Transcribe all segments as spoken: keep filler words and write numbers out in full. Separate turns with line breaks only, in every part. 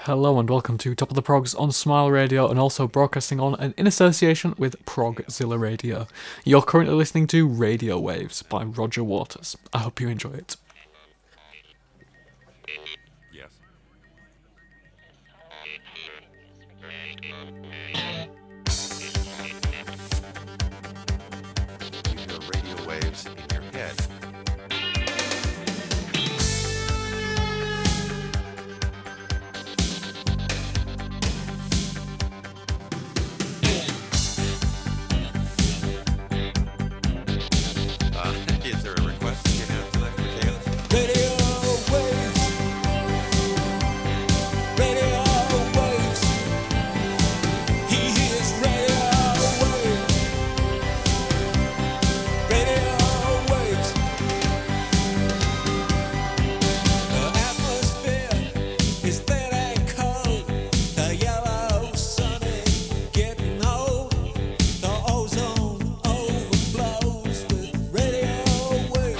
Hello and welcome to Top of the Progs on Smile Radio and also broadcasting on and in association with Progzilla Radio. You're currently listening to Radio Waves by Roger Waters. I hope you enjoy it.
Yes. You hear radio waves in your head. Is there a request that you have to that for Chaos?
Radio waves, radio waves. He hears radio waves, radio waves. The atmosphere is thin and cold. The yellow sun is getting old. The ozone overflows with radio waves.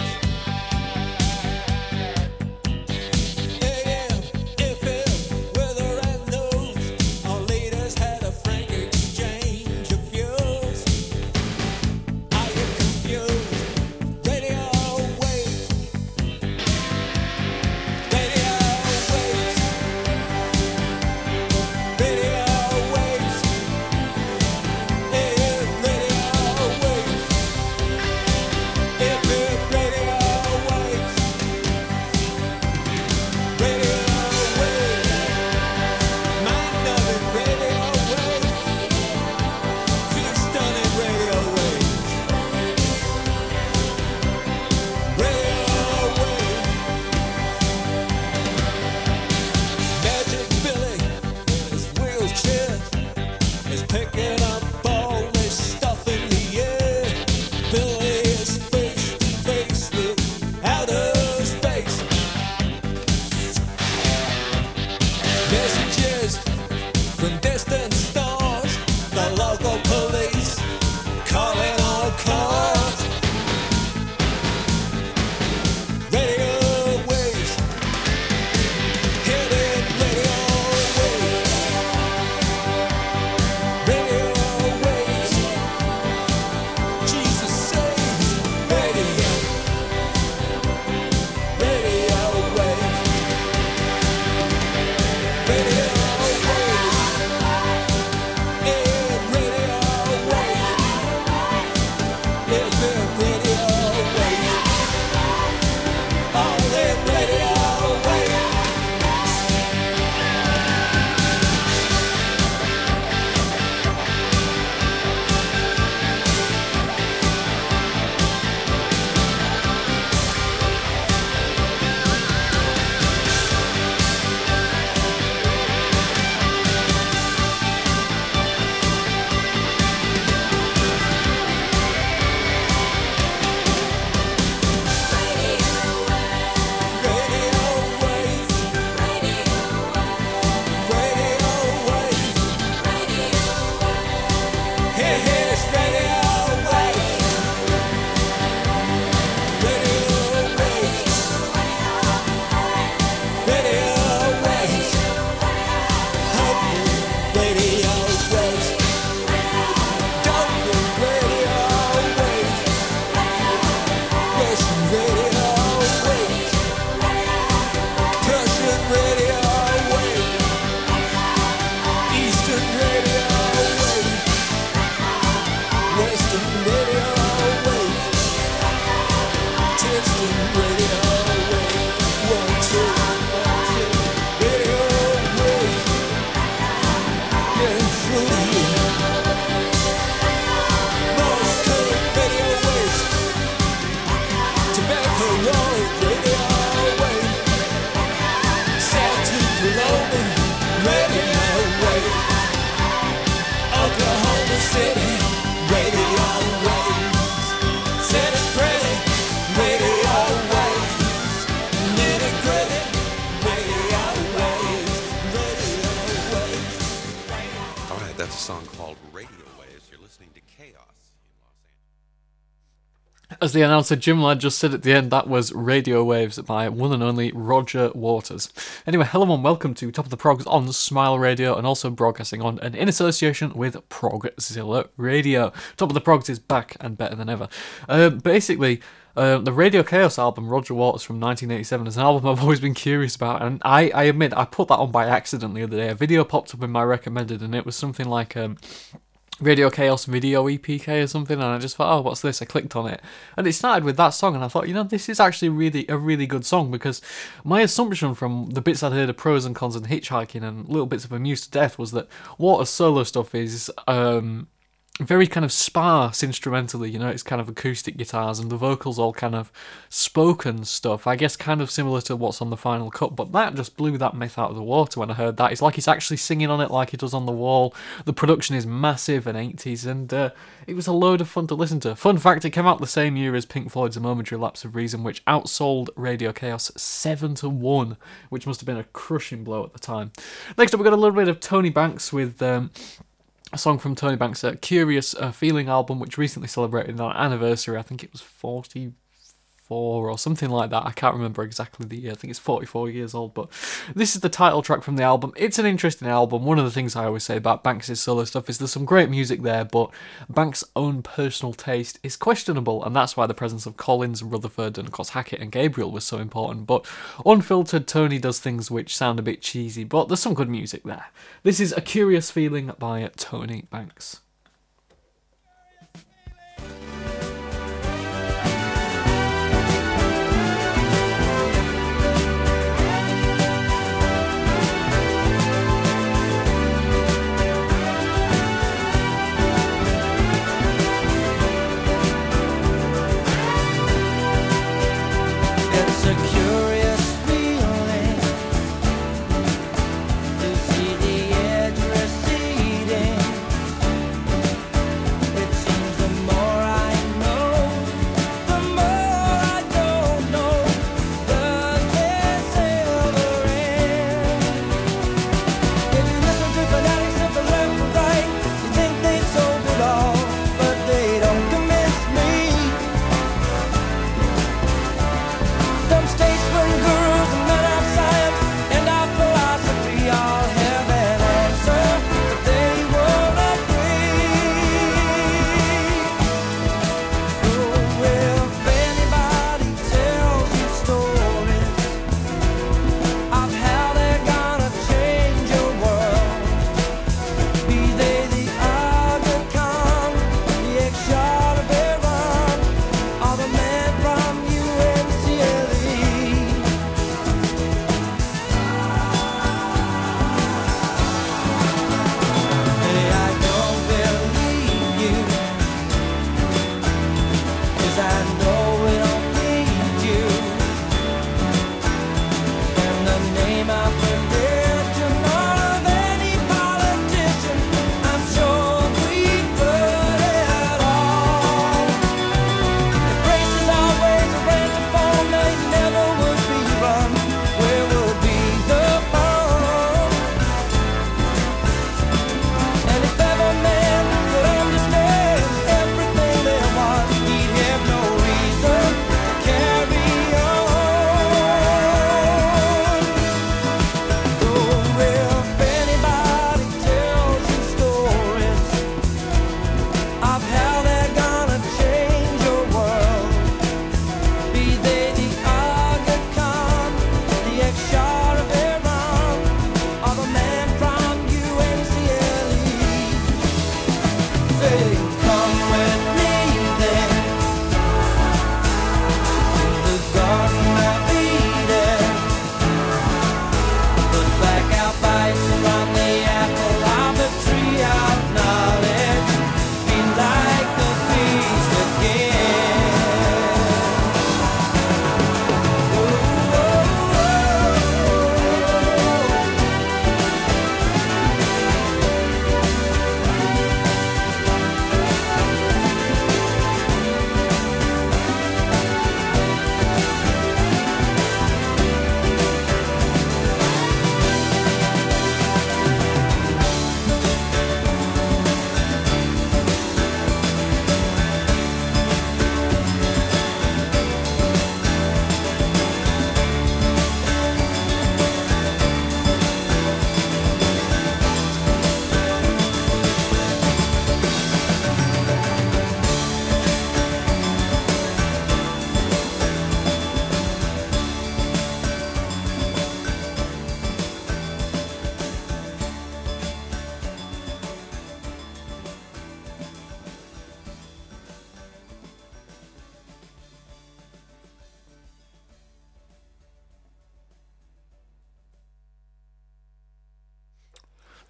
A M, F M, weather and news. Our leaders had a frank exchange of views. Are you confused? Radio waves, radio waves, radio waves, A M radio waves, F M radio waves. Radio waves, mind numbing radio waves, feel stunning radio waves, radio waves. Magic Billy in his wheelchair is picking up all this stuff in the air. Billy is face to face with outer space. Messages from distant stars, the local police calling all cars. Radio waves, hitting radio waves, radio waves. Jesus saves radio, radio waves. Radio waves, yeah, radio waves, yeah, radio waves, all that radio waves. Radio waves, radio waves, here, here's radio waves, radio waves, radio waves, hope radio waves, don't radio waves, Russian radio waves, Prussian radio waves, Eastern radio waves, Western radio waves, Texan radio waves, one, two, one, two, radio waves, getting through to you. Morse code radio waves, Tobacco Road radio waves, South to Logan radio waves, Oklahoma City radio waves, Santa Cruz radio waves, Nitty Gritty radio waves, radio waves.
All right, that's a song called Radio Waves. You're listening to Chaos in Los Angeles.
As the announcer Jim Ladd just said at the end, that was Radio Waves by one and only Roger Waters. Anyway, hello and welcome to Top of the Progs on Smile Radio and also broadcasting on and in association with Progzilla Radio. Top of the Progs is back and better than ever. Uh, basically, uh, the Radio Chaos album, Roger Waters from nineteen eighty-seven, is an album I've always been curious about, and I, I admit, I put that on by accident the other day. A video popped up in my recommended and it was something like... Um, Radio Chaos Video E P K or something, and I just thought, oh, what's this? I clicked on it, and it started with that song, and I thought, you know, this is actually really a really good song, because my assumption from the bits I'd heard of Pros and Cons and Hitchhiking and little bits of Amused to Death was that Waters' solo stuff is um, very kind of sparse instrumentally, you know, it's kind of acoustic guitars, and the vocals all kind of spoken stuff, I guess kind of similar to what's on the Final Cut, but that just blew that myth out of the water when I heard that. It's like he's actually singing on it like he does on The Wall. The production is massive and eighties, and uh, it was a load of fun to listen to. Fun fact, it came out the same year as Pink Floyd's A Momentary Lapse of Reason, which outsold Radio Chaos seven to one, which must have been a crushing blow at the time. Next up, we've got a little bit of Tony Banks with... Um, a song from Tony Banks' uh, Curious uh, Feeling album, which recently celebrated an anniversary. I think it was forty-four or something like that. I can't remember exactly the year. I think it's forty-four years old, but this is the title track from the album. It's an interesting album. One of the things I always say about Banks' solo stuff is there's some great music there, but Banks' own personal taste is questionable, and that's why the presence of Collins, Rutherford, and of course Hackett and Gabriel was so important. But unfiltered, Tony does things which sound a bit cheesy, but there's some good music there. This is A Curious Feeling by Tony Banks.
It's a curious feeling to see the edge receding.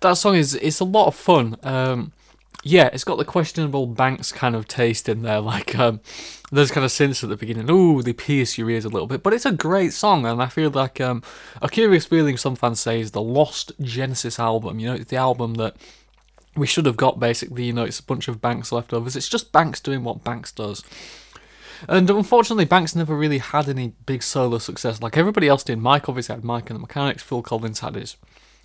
that song is it's a lot of fun. Um, yeah, it's got the questionable Banks kind of taste in there, like um, those kind of synths at the beginning. Ooh, they pierce your ears a little bit, but it's a great song, and I feel like um, A Curious Feeling, some fans say, is the lost Genesis album. You know, it's the album that we should have got, basically. You know, it's a bunch of Banks leftovers. It's just Banks doing what Banks does. And unfortunately, Banks never really had any big solo success like everybody else did. Mike obviously had Mike and the Mechanics. Phil Collins had his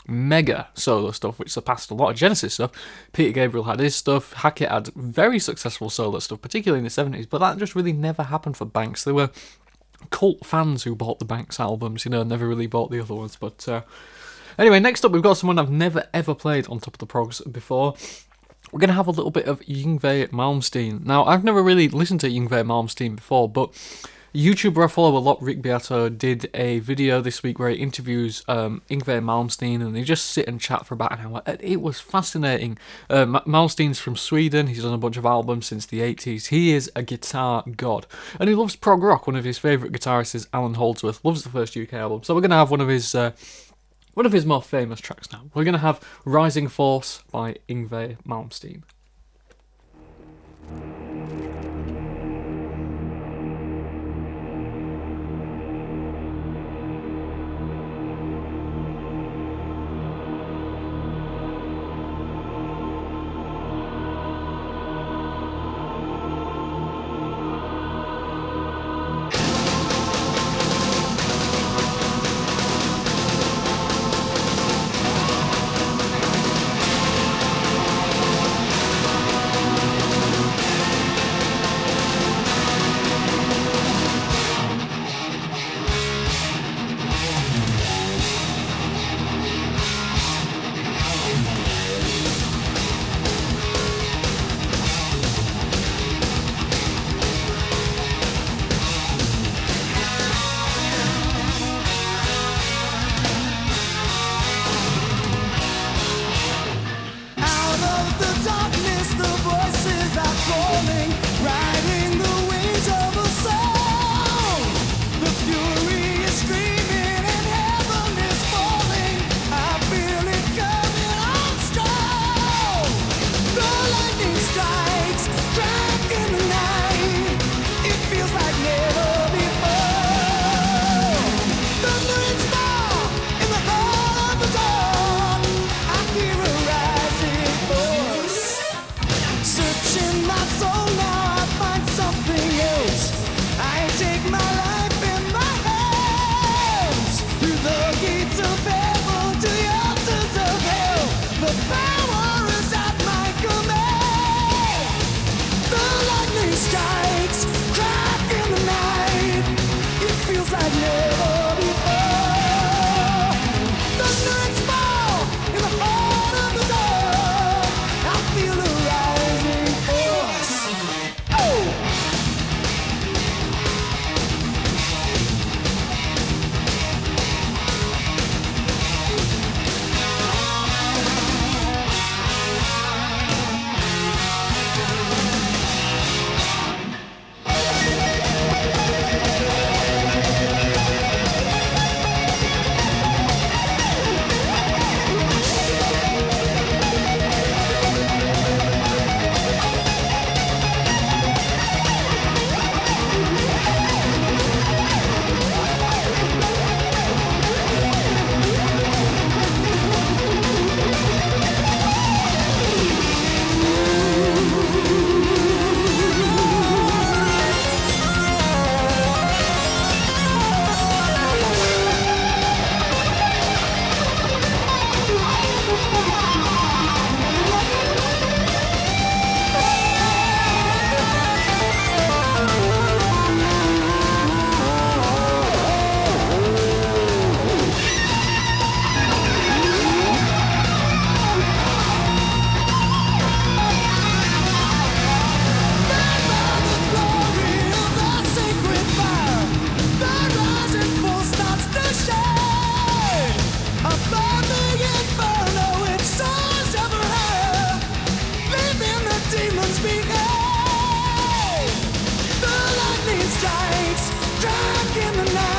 mega solo stuff, which surpassed a lot of Genesis stuff. Peter Gabriel had his stuff. Hackett had very successful solo stuff, particularly in the seventies, but that just really never happened for Banks. There were cult fans who bought the Banks albums, you know, never really bought the other ones. But uh, anyway, next up we've got someone I've never ever played on Top of the Progs before. We're going to have a little bit of Yngwie Malmsteen. Now, I've never really listened to Yngwie Malmsteen before, but YouTuber I follow a lot, Rick Beato, did a video this week where he interviews um, Yngwie Malmsteen, and they just sit and chat for about an hour. It was fascinating. Uh, Malmsteen's from Sweden. He's done a bunch of albums since the eighties. He is a guitar god, and he loves prog rock. One of his favourite guitarists is Alan Holdsworth. Loves the first U K album. So we're going to have one of his... Uh, One of his more famous tracks now. We're going to have Rising Force by Yngwie Malmsteen.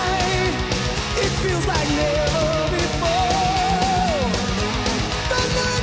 Feels like never before. The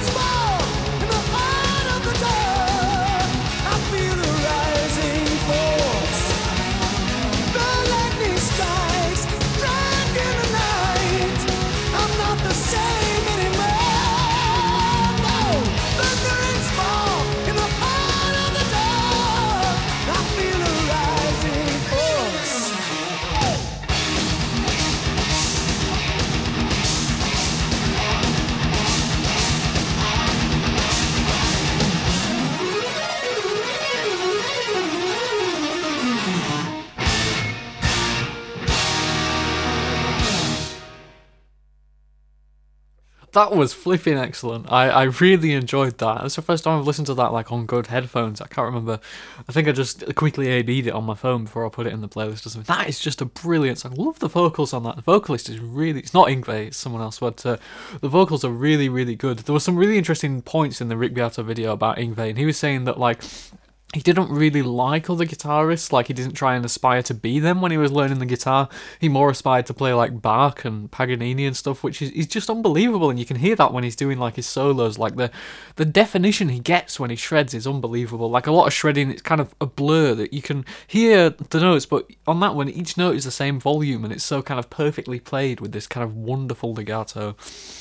That was flipping excellent. I, I really enjoyed that. It's the first time I've listened to that like on good headphones. I can't remember. I think I just quickly A B'd it on my phone before I put it in the playlist or something. That is just a brilliant song. I love the vocals on that. The vocalist is really... It's not Yngwie, it's someone else, but uh, the vocals are really, really good. There were some really interesting points in the Rick Beato video about Yngwie, and he was saying that like... he didn't really like other guitarists, like he didn't try and aspire to be them when he was learning the guitar. He more aspired to play like Bach and Paganini and stuff, which is, is just unbelievable, and you can hear that when he's doing like his solos. Like the the definition he gets when he shreds is unbelievable. Like a lot of shredding, it's kind of a blur that you can hear the notes, but on that one, each note is the same volume, and it's so kind of perfectly played with this kind of wonderful legato.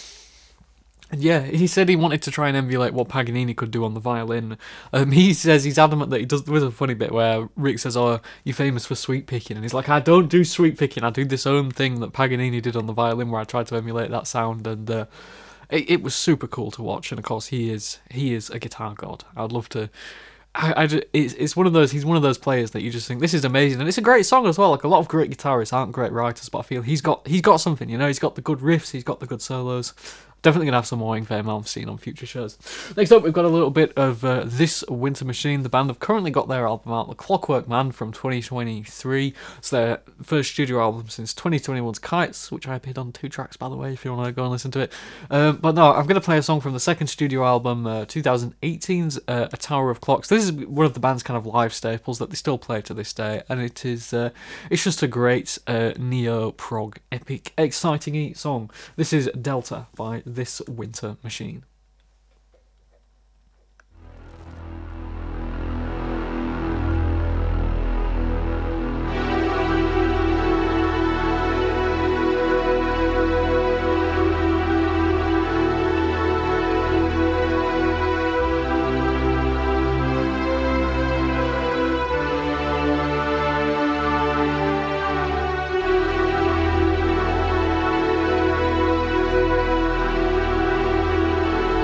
And yeah, he said he wanted to try and emulate what Paganini could do on the violin. Um, he says he's adamant that he does. There was a funny bit where Rick says, "Oh, you're famous for sweep picking," and he's like, "I don't do sweep picking. I do this own thing that Paganini did on the violin, where I tried to emulate that sound." And uh, it, it was super cool to watch. And of course, he is he is a guitar god. I'd love to. I, I just, it's, it's one of those. He's one of those players that you just think this is amazing, and it's a great song as well. Like a lot of great guitarists aren't great writers, but I feel he's got he's got something. You know, he's got the good riffs, he's got the good solos. Definitely gonna have some more Yngwie Malmsteen on future shows. Next up, we've got a little bit of uh, This Winter Machine. The band have currently got their album out, The Clockwork Man, from twenty twenty-three. It's their first studio album since twenty twenty-one's Kites, which I appeared on two tracks, by the way, if you want to go and listen to it. Um, but no, I'm going to play a song from the second studio album, uh, twenty eighteen's uh, A Tower of Clocks. This is one of the band's kind of live staples that they still play to this day, and it is uh, it's just a great uh, neo-prog, epic, exciting song. This is Delta by This Winter Machine.
Thank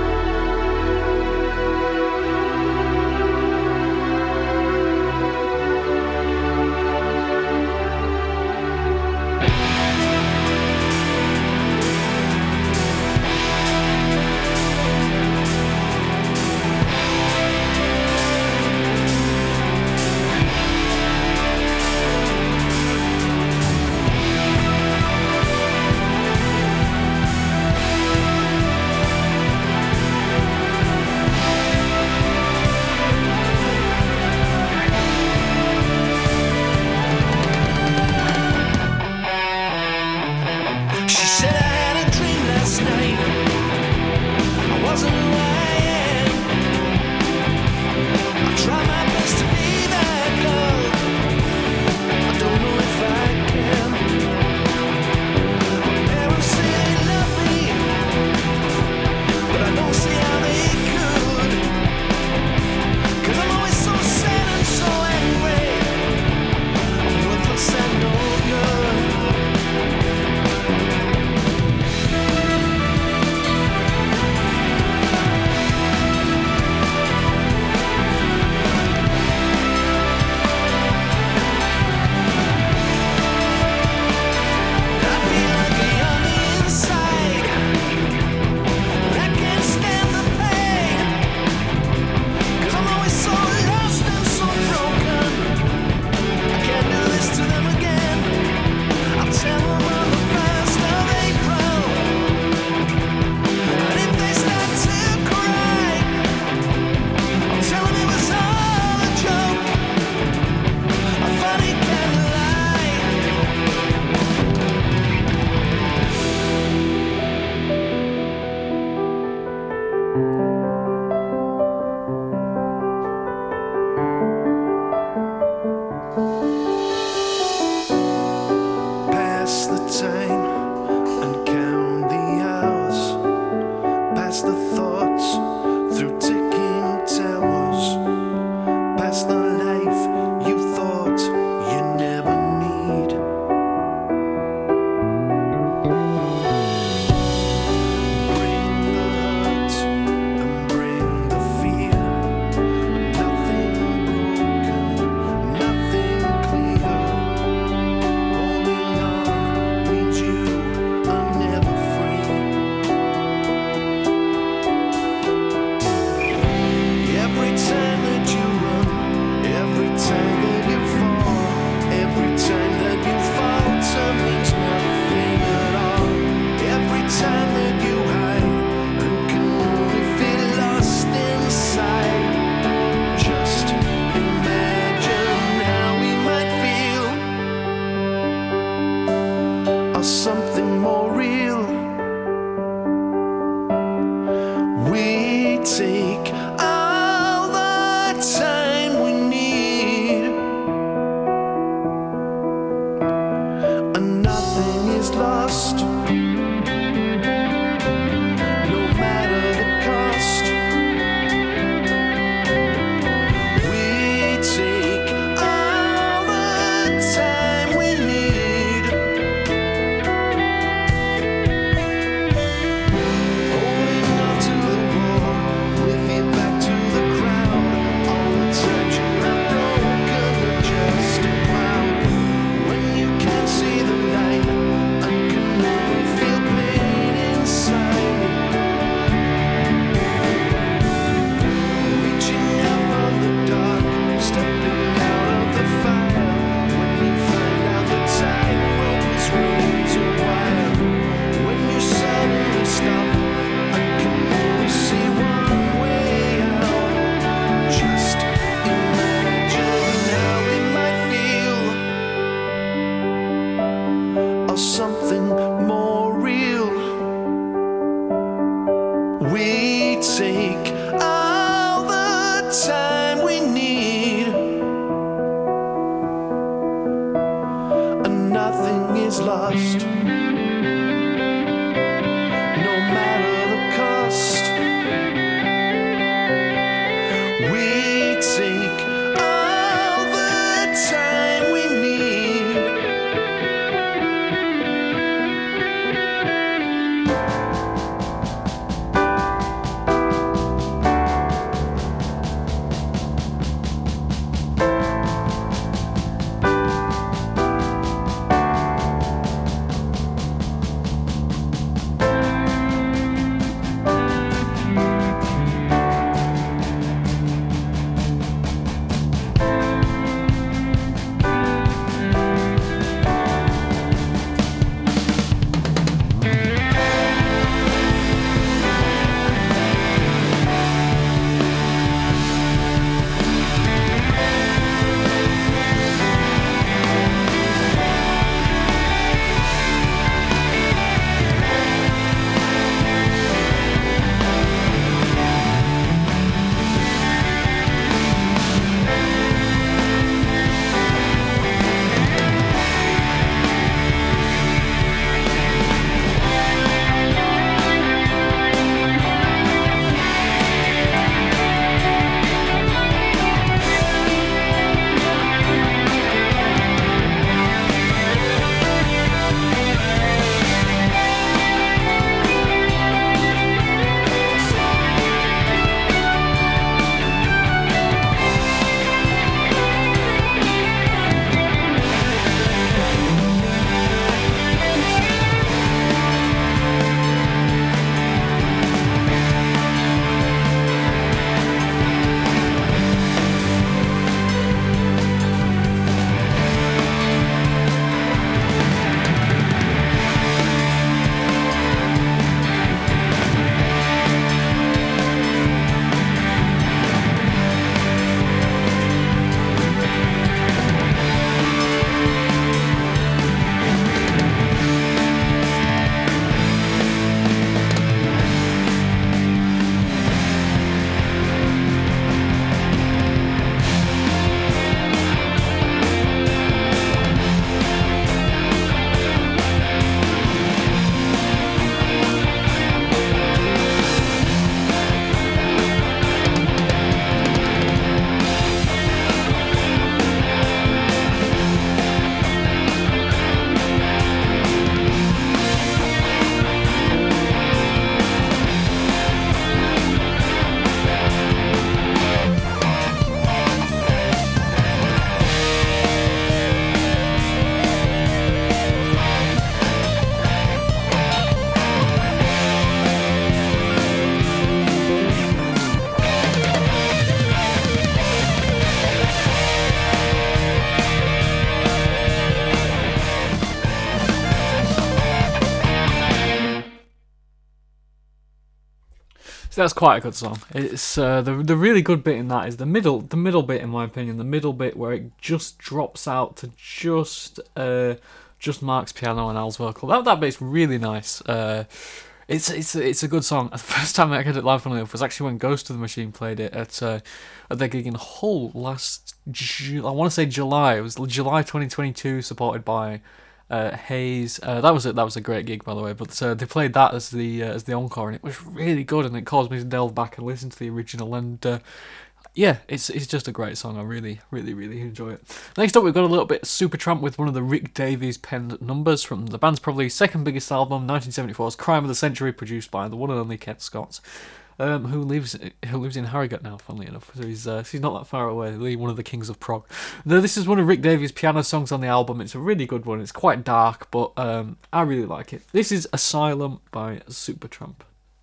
So that's quite a good song. It's uh, the the really good bit in that is the middle the middle bit, in my opinion, the middle bit where it just drops out to just uh, just Mark's piano and Al's vocal. That that bit's really nice. Uh, it's it's it's a good song. The first time I heard it live, funnily enough, was actually when Ghost of the Machine played it at uh, at their gig in Hull last Ju- I want to say July. It was July twenty twenty-two, supported by Uh, Hayes. Uh, that was it. That was a great gig, by the way. But uh, they played that as the uh, as the encore, and it was really good. And it caused me to delve back and listen to the original. And uh, yeah, it's it's just a great song. I really, really, really enjoy it. Next up, we've got a little bit of Supertramp with one of the Rick Davies penned numbers from the band's probably second biggest album, nineteen seventy-four's Crime of the Century, produced by the one and only Ken Scott. Um, who lives who lives in Harrogate now, funnily enough. So he's uh, he's not that far away. One of the kings of prog. Though this is one of Rick Davies' piano songs on the album. It's a really good one. It's quite dark, but um, I really like it. This is Asylum by Supertramp.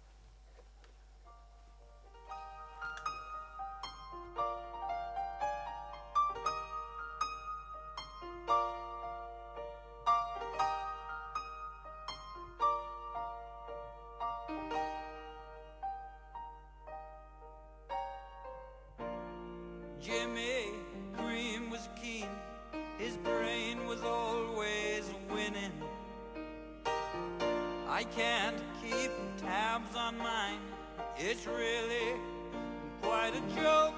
Jimmy Green was keen, his brain was always winning. I can't keep tabs on mine, it's really quite a joke.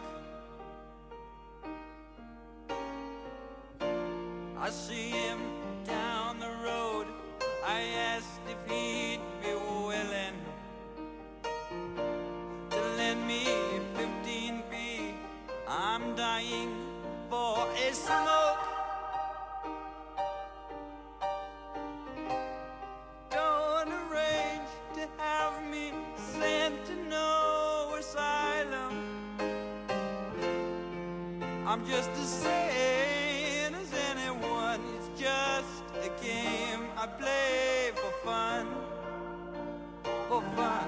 I see him down the road, I asked if he'd be willing to lend me fifteen p. I'm dying for a smoke. Don't arrange to have me sent to no asylum. I'm just as sane as anyone. It's just a game I play for fun. For fun.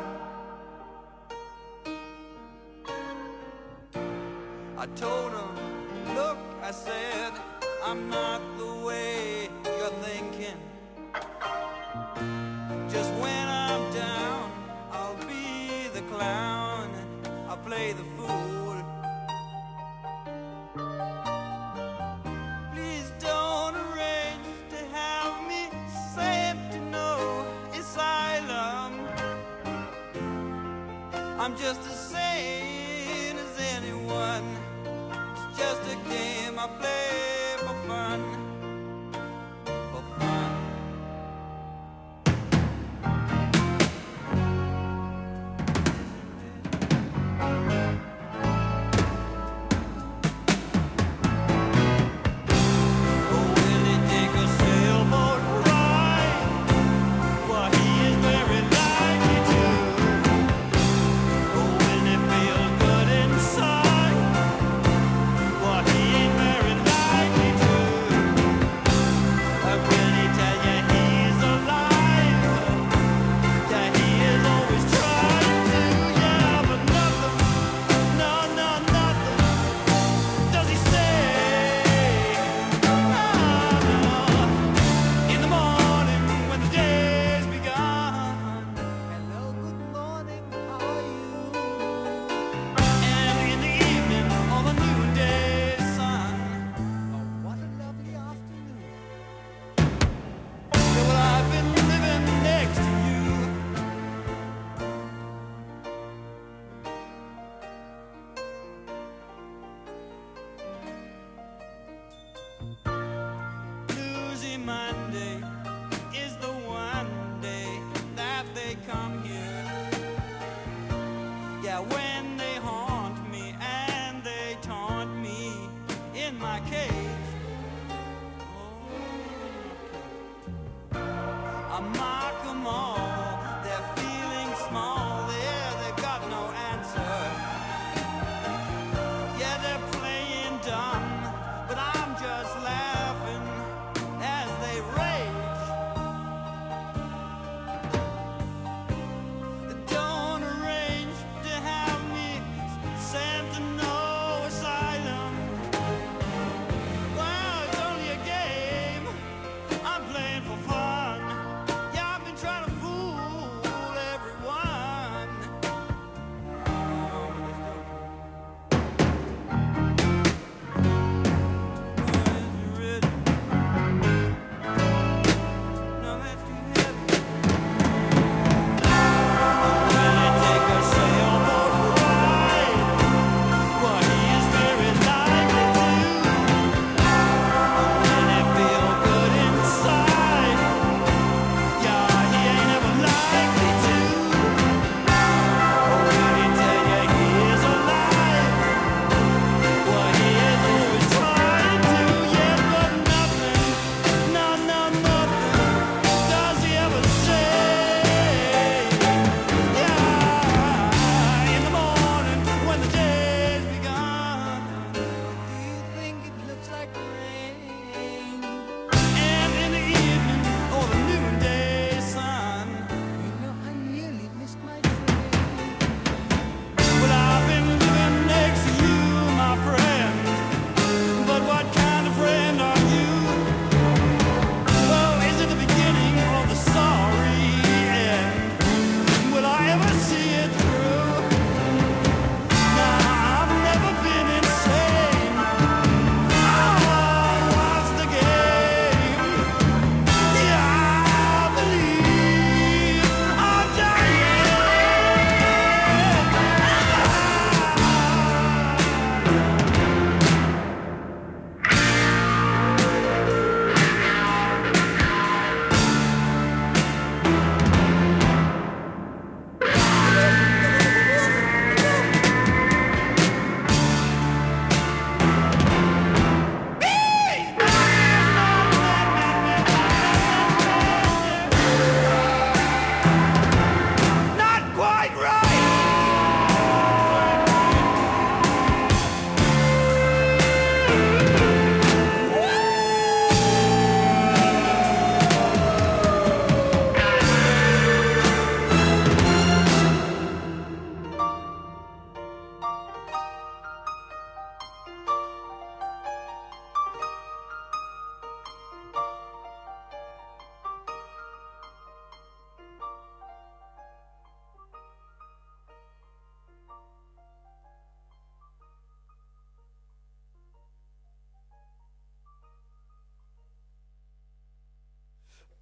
I told him, look, I said, I'm not the way you're thinking. Just when I'm down, I'll be the clown, I'll play the fool. Please don't arrange to have me sent to no asylum. I'm just as sane as anyone. Just a game I play for fun, for fun. Oh, will he take a sailboat ride? Well, he is very likely to. Oh, will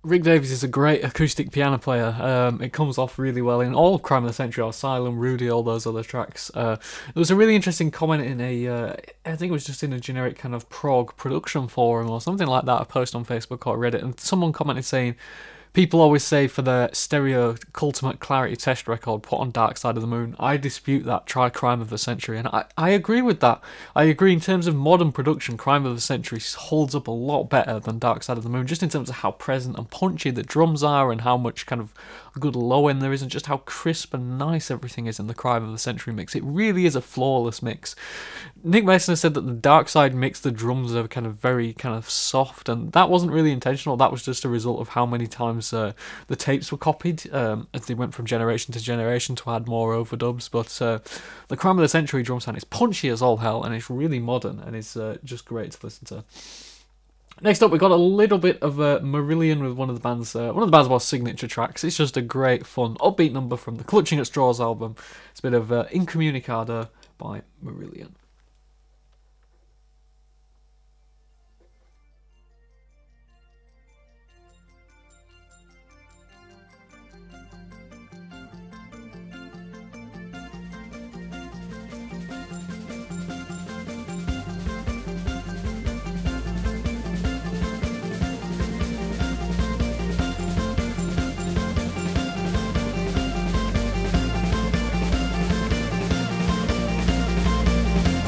Rick Davies is a great acoustic piano player. Um, it comes off really well in all of Crime of the Century, Asylum, Rudy, all those other tracks. Uh, there was a really interesting comment in a, uh, I think it was just in a generic kind of prog production forum or something like that, a post on Facebook or Reddit, and someone commented saying, people always say for their stereo Ultimate Clarity test record, put on Dark Side of the Moon. I dispute that, try Crime of the Century. And I, I agree with that. I agree in terms of modern production, Crime of the Century holds up a lot better than Dark Side of the Moon, just in terms of how present and punchy the drums are and how much kind of good low end there is and just how crisp and nice everything is in the Crime of the Century mix. It really is a flawless mix. Nick Mason has said that the Dark Side mix, the drums are kind of very kind of soft, and that wasn't really intentional. That was just a result of how many times uh, the tapes were copied um, as they went from generation to generation to add more overdubs. But uh, the Crime of the Century drum sound is punchy as all hell, and it's really modern, and it's uh, just great to listen to. Next up, we got a little bit of uh, Marillion with one of the band's uh, one of the band's more signature tracks. It's just a great, fun, upbeat number from the Clutching at Straws album. It's a bit of uh, Incommunicado by Marillion.
Thank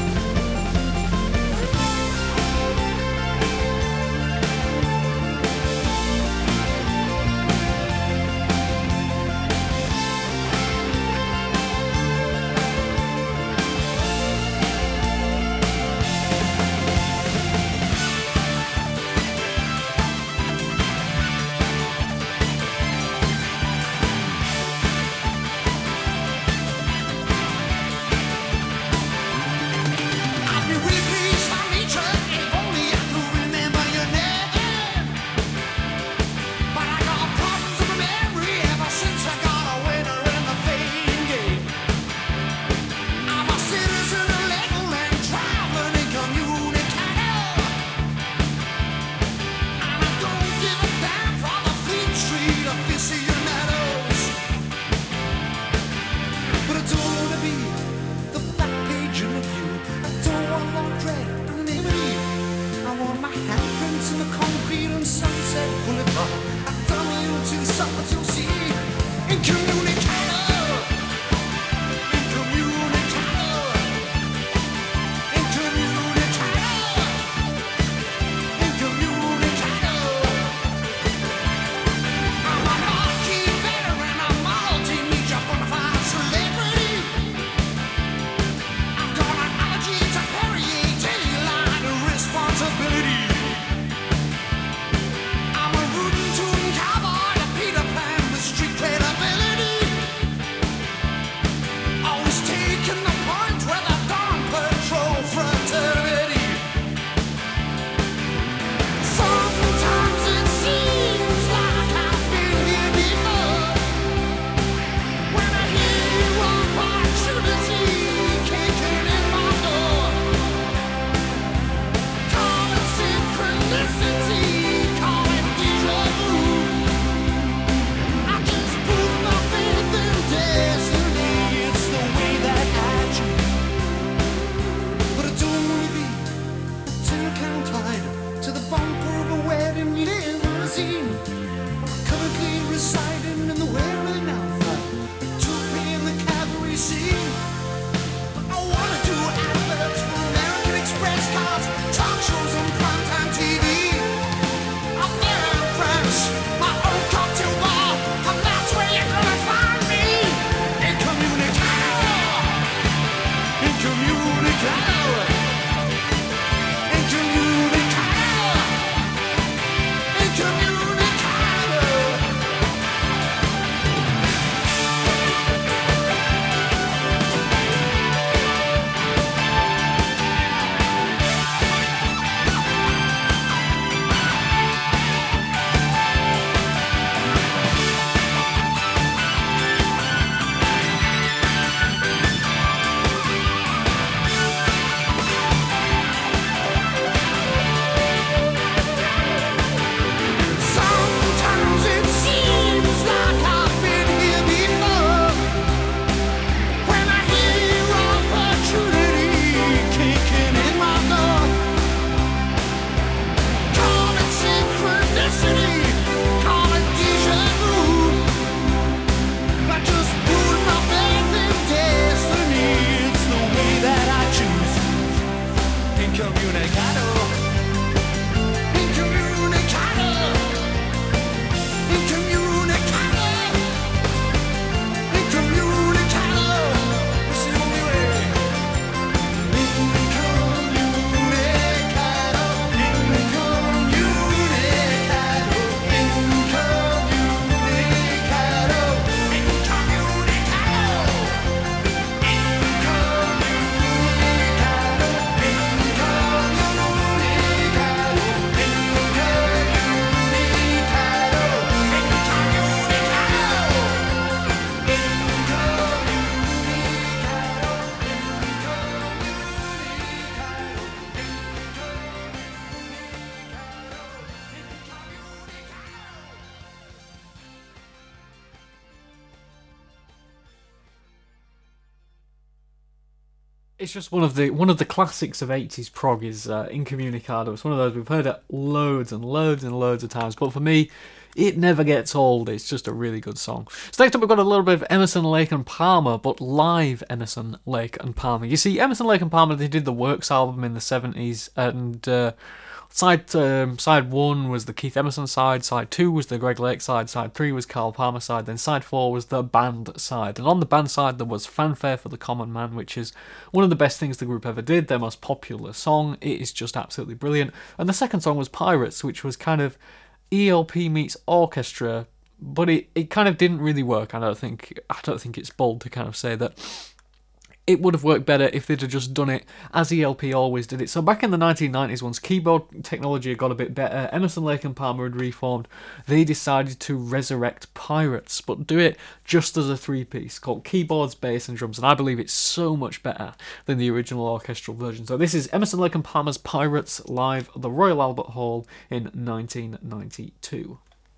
It's just one of the one of the classics of eighties prog is uh, Incommunicado. It's one of those we've heard it loads and loads and loads of times, but for me, it never gets old. It's just a really good song. So next up, we've got a little bit of Emerson, Lake and Palmer, but live Emerson, Lake and Palmer. You see, Emerson, Lake and Palmer, they did the Works album in the seventies, and uh, Side um, side one was the Keith Emerson side, side two was the Greg Lake side, side three was Carl Palmer side, then side four was the band side. And on the band side there was Fanfare for the Common Man, which is one of the best things the group ever did, their most popular song. It is just absolutely brilliant. And the second song was Pirates, which was kind of E L P meets orchestra, but it, it kind of didn't really work. I don't think I don't think it's bold to kind of say that. It would have worked better if they'd have just done it as E L P always did it. So back in the nineteen nineties, once keyboard technology had got a bit better, Emerson, Lake and Palmer had reformed, they decided to resurrect Pirates, but do it just as a three-piece called Keyboards, Bass and Drums, and I believe it's so much better than the original orchestral version. So this is Emerson, Lake and Palmer's Pirates live at the Royal Albert Hall in nineteen ninety-two.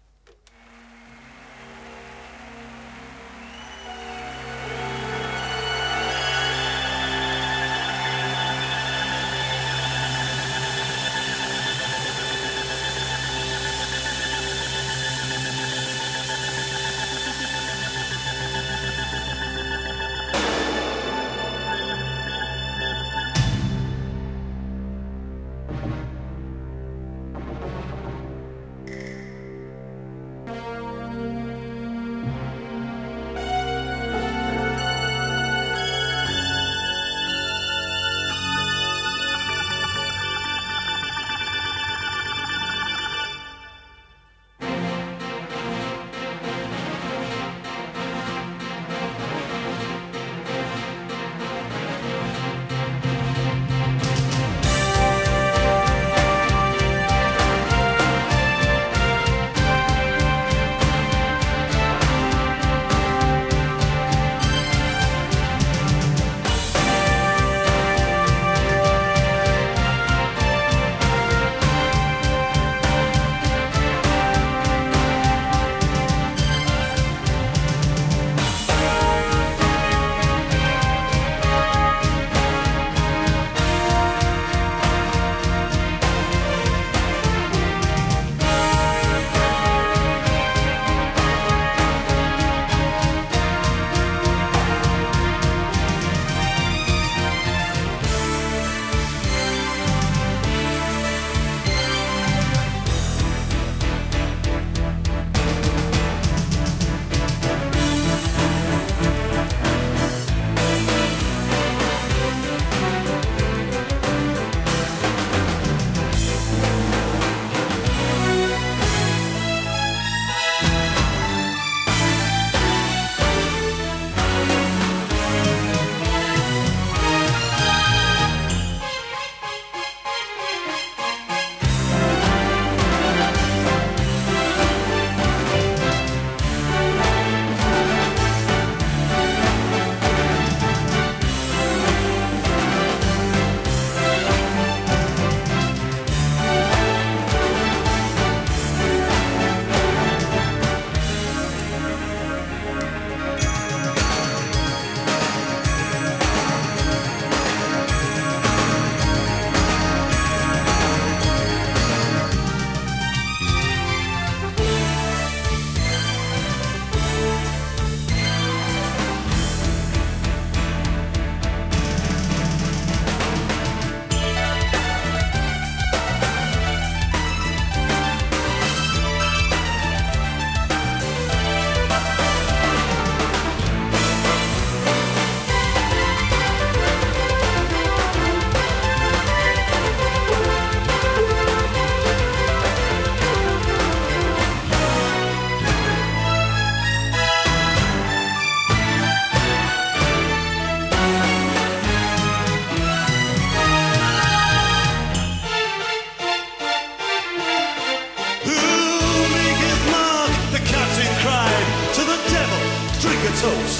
toast.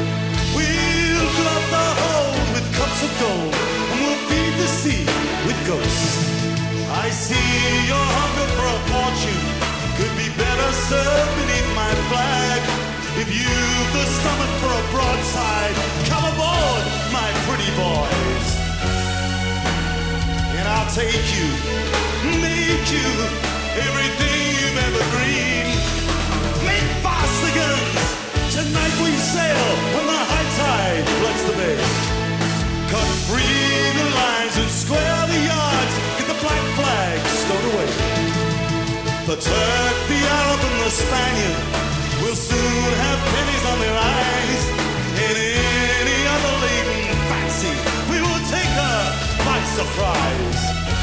We'll glut the hold with cups of gold, and we'll feed the sea with ghosts. I see your hunger for a fortune could be better served beneath my flag. If you've the stomach for a broadside, come aboard, my pretty boy.
take you, make you everything you've ever dreamed. Make fast the guns, tonight we sail when the high tide floods the bay. Cut free the lines and square the yards, get the black flag stowed away. The Turk, the Arab and the Spaniard will soon have pennies on their eyes. In any other laden fancy, we will take her by surprise.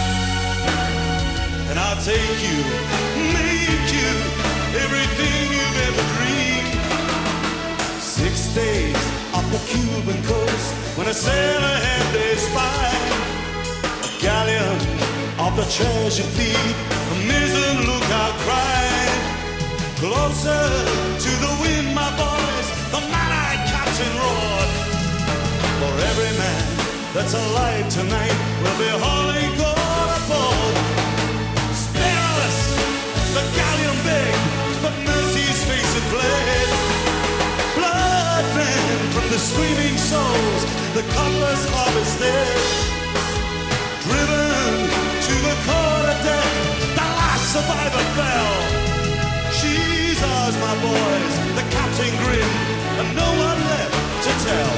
And I'll take you, make you everything you've ever dreamed. Six days up the Cuban coast, when a sailor had their spy, a galleon of the treasure fleet, a mizzen lookout cried. Closer to the wind, my boys, the man-eyed captain roared. For every man that's alive tonight will be hauling gold aboard. Spare us, the galleon begged, but mercy's face had fled. Blood ran from the screaming souls, the cutlass harvested. Driven to the quarter deck, the last survivor fell. She's ours, my boys, the captain grinned, and no one left to tell.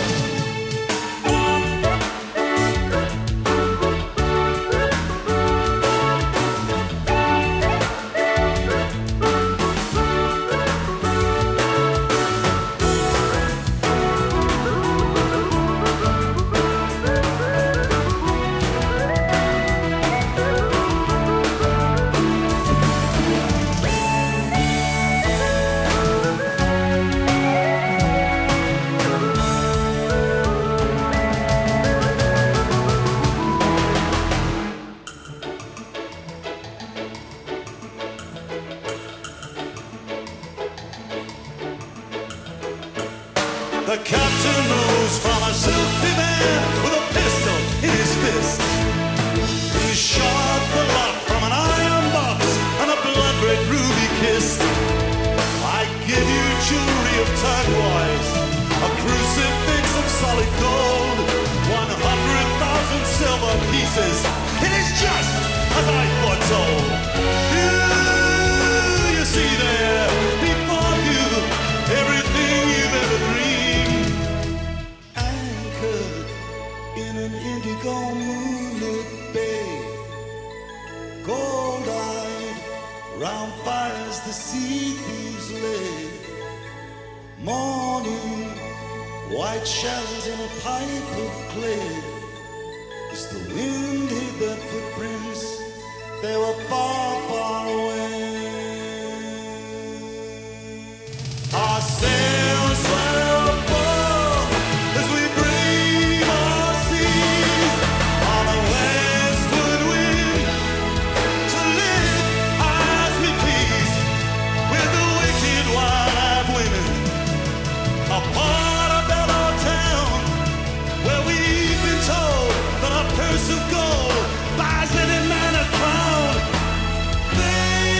The captain rose from a silky man with a pistol in his fist. He shot the lock from an iron box and a blood-red ruby kissed. I give you jewelry of turquoise, a crucifix of solid gold, one hundred thousand silver pieces. It is just as I foretold. You, you see there before you everything you've ever dreamed. In an indigo moonlit bay, gold-eyed, round fires the sea thieves lay. Morning, white shells in a pipe of clay. As the wind hid their footprints, they were far, far away. Our sails swell full as we breathe our seas on a westward wind to live as we please with the wicked wild-eyed women. A part of Bellow Town where we've been told that a purse of gold buys any man a crown. They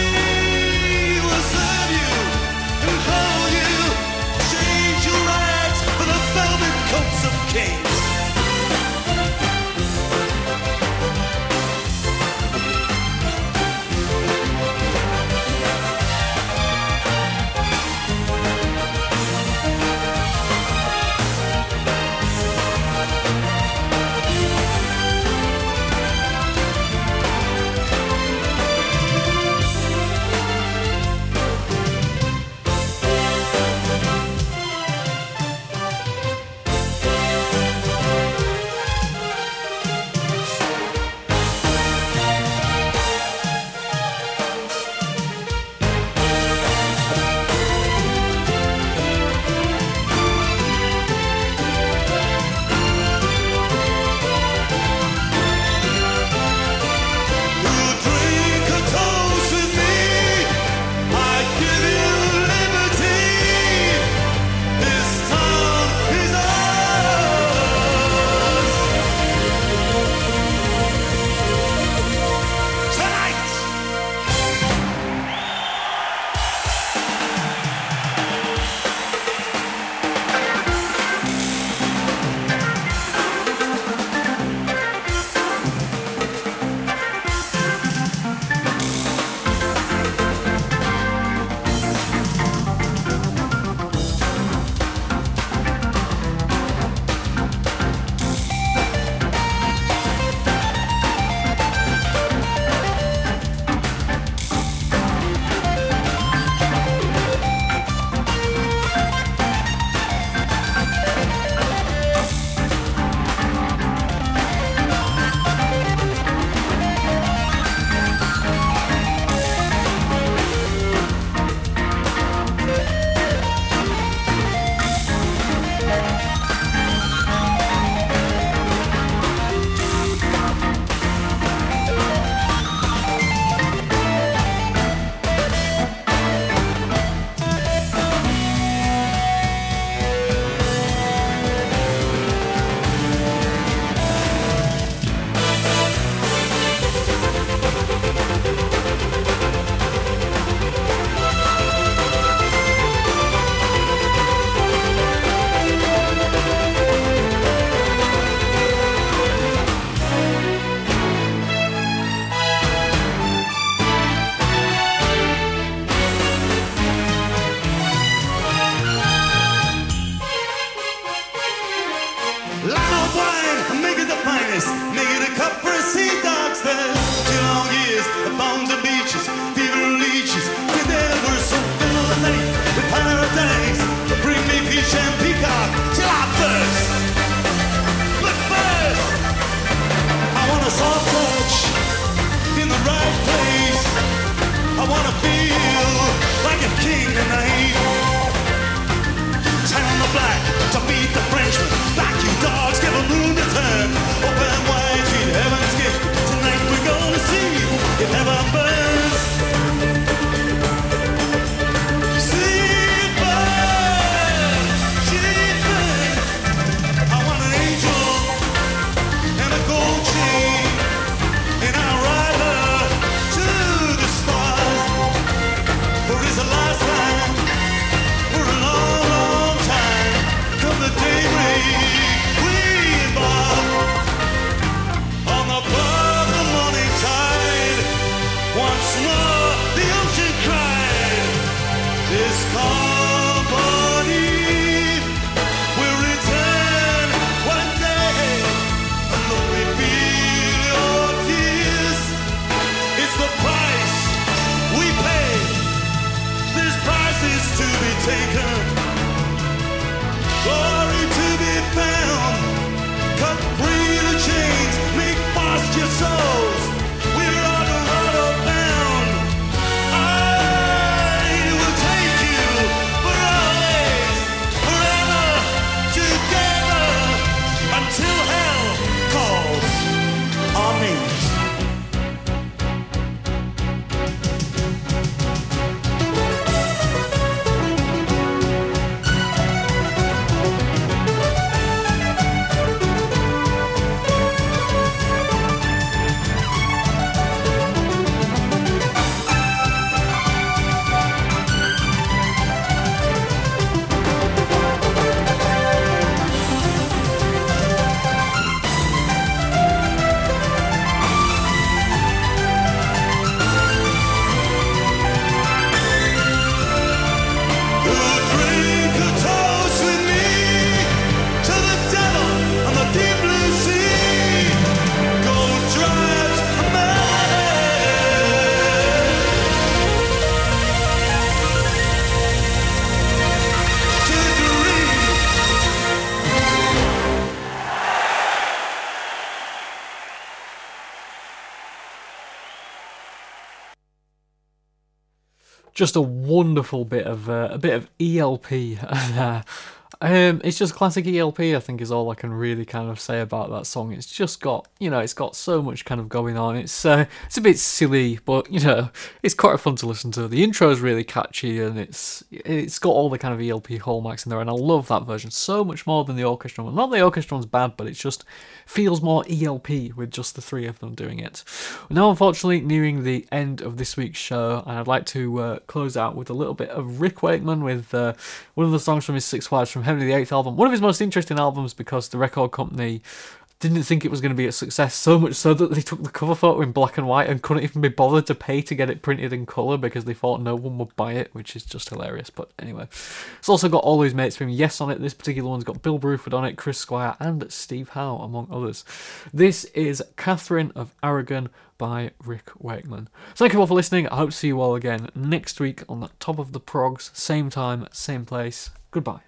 chains, make fast your souls. We're on a rudder bound. I will take you for always, forever, together, until hell calls our names. Drink a toast with me to the devil on the deep blue sea. Gold drives a man to dream.
Just a wonderful bit of uh, a bit of E L P there. Um, it's just classic E L P, I think, is all I can really kind of say about that song. It's just got, you know, it's got so much kind of going on. It's uh, it's a bit silly, but you know, it's quite fun to listen to. The intro is really catchy, and it's it's got all the kind of E L P hallmarks in there, and I love that version so much more than the orchestra one. Not the orchestra one's bad, but it just feels more E L P with just the three of them doing it. We're now, unfortunately, nearing the end of this week's show, and I'd like to uh, close out with a little bit of Rick Wakeman with uh, one of the songs from his Six Wives from Henry the Eighth album. One of his most interesting albums because the record company didn't think it was going to be a success, so much so that they took the cover photo in black and white and couldn't even be bothered to pay to get it printed in colour because they thought no one would buy it, which is just hilarious. But anyway, it's also got all those mates from Yes on it. This particular one's got Bill Bruford on it, Chris Squire and Steve Howe, among others. This is Catherine of Aragon by Rick Wakeman. So thank you all for listening. I hope to see you all again next week on the Top of the Progs, same time, same place. Goodbye.